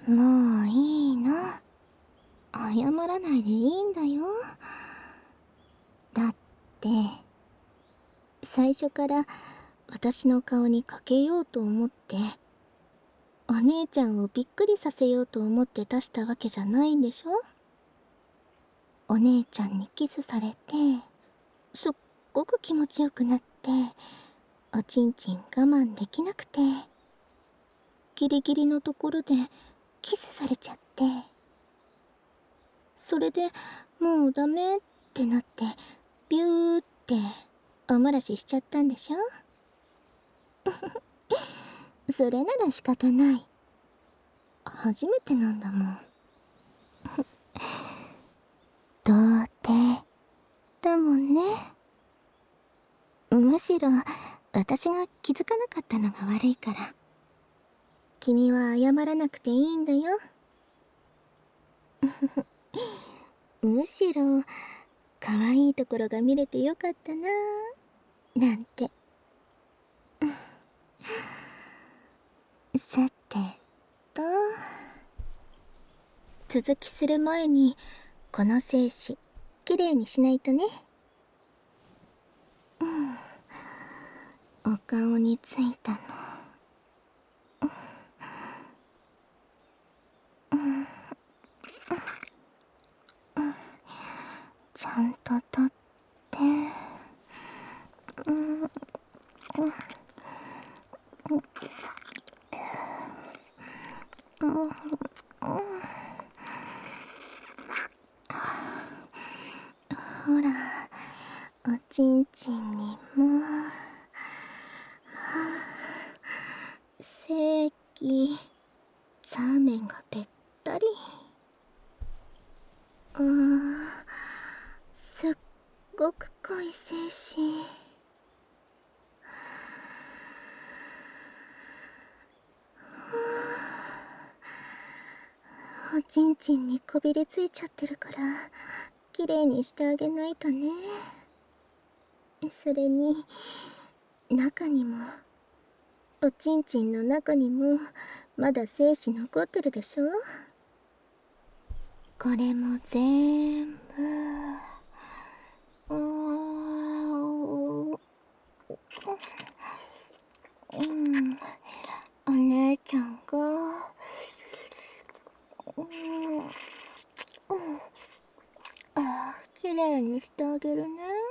もういいの。謝らないでいいんだよ。だって、最初から私の顔にかけようと思って、お姉ちゃんをびっくりさせようと思って出したわけじゃないんでしょ。お姉ちゃんにキスされて、すっごく気持ちよくなって、おちんちん我慢できなくて、ギリギリのところでキスされちゃって、それでもうダメってなって、ビューってお漏らししちゃったんでしょ。それなら仕方ない。初めてなんだもん。童貞だもんね。むしろ私が気づかなかったのが悪いから。君は謝らなくていいんだよ。むしろ可愛いところが見れてよかったなぁなんて。さてと、続きする前にこの精子きれいにしないとね。お顔についたの。ちゃんと取って。ほら、おちんちんにも正規ザーメンがべったり。すっごく濃い精子。おちんちんにこびりついちゃってるからきれいにしてあげないとね。それに中にも、おちんちんの中にもまだ精子残ってるでしょ。これも全部お姉ちゃんがきれいにしてあげるね。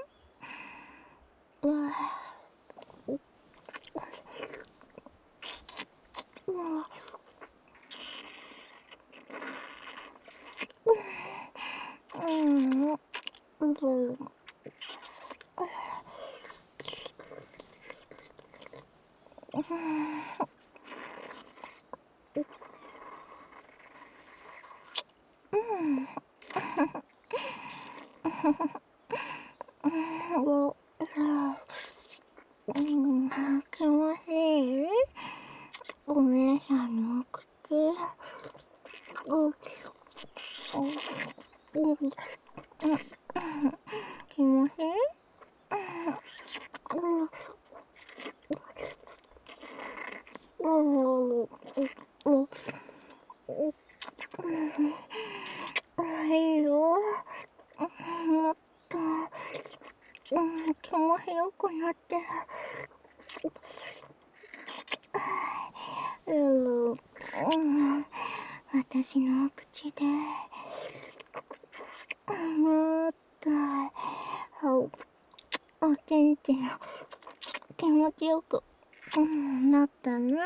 気持ちいい？お姉さんに送って。気持ちいい？いいよ。もっと気持ちよくなって。私の口でもっとおちんちん気持ちよくなったな。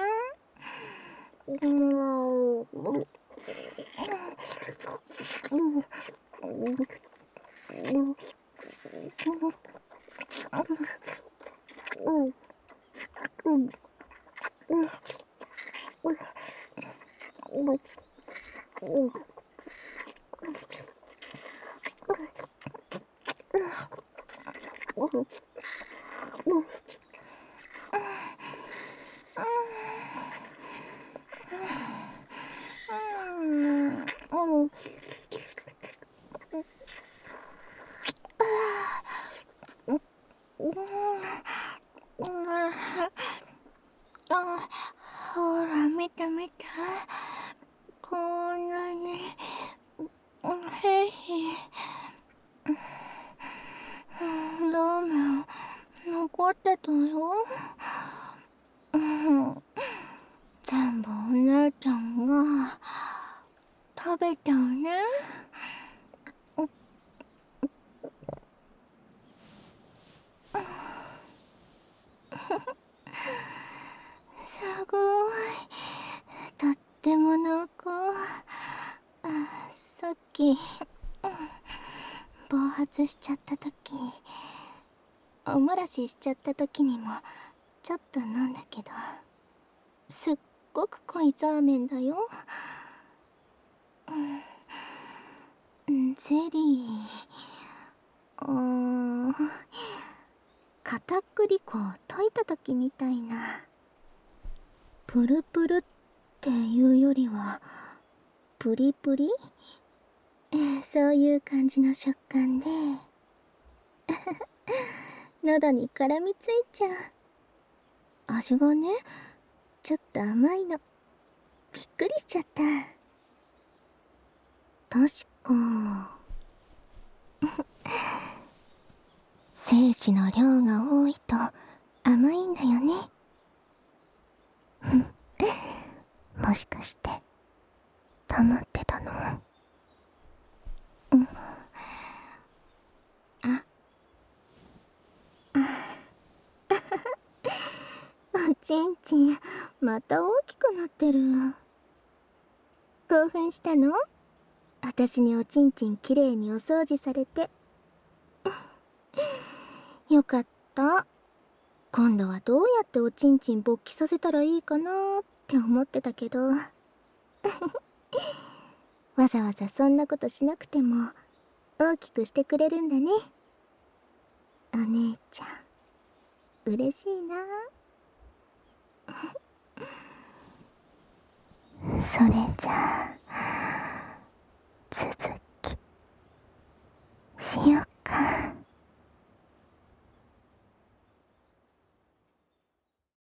ほら見て見て、こラーメン残ってたよ。全部お姉ちゃんが食べたね。すごい、とっても濃厚。さっき暴発しちゃった時、お漏らししちゃった時にもちょっと飲んだけど、すっごく濃いザーメンだよ。ゼリー、片栗粉を溶いた時みたいな。プルプルっていうよりはプリプリ、そういう感じの食感で喉に絡みついちゃう。味がね、ちょっと甘いの。びっくりしちゃった。確か精子の量が多いと甘いんだよね。もしかして溜まってたの？おちんちんまた大きくなってる。興奮したの？私におちんちんきれいにお掃除されて。よかった。今度はどうやっておちんちん勃起させたらいいかなーって思ってたけどわざわざそんなことしなくても大きくしてくれるんだね。お姉ちゃん嬉しいな。それじゃあ続